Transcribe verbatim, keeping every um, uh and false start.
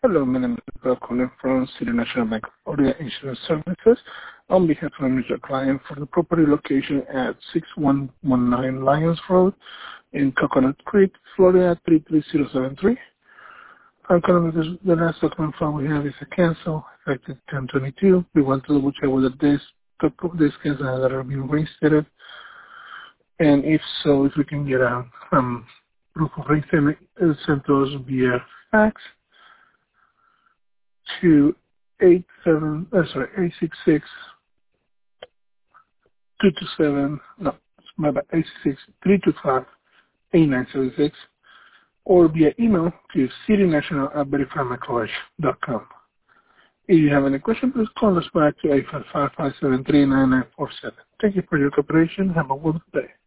Hello, my name is Bill calling from City National Bank of Florida Insurance Services on behalf of Mister Client for the property location at six one one nine Lyons Road in Coconut Creek, Florida three three zero seven three. I'm calling because the last document file we have is a cancel effective ten twenty-two. We want to double check whether this this cancel has ever been reinstated, and if so, if we can get a um, proof of reinstatement sent to us via fax to eight seven uh, sorry eight six six two two seven no my bad eight six six three two five eight nine seven six or via email to citynational at verify my college dot com. If you have any questions, please call us back to eight five five, five seven three, nine nine four seven. Thank you for your cooperation. Have a wonderful day.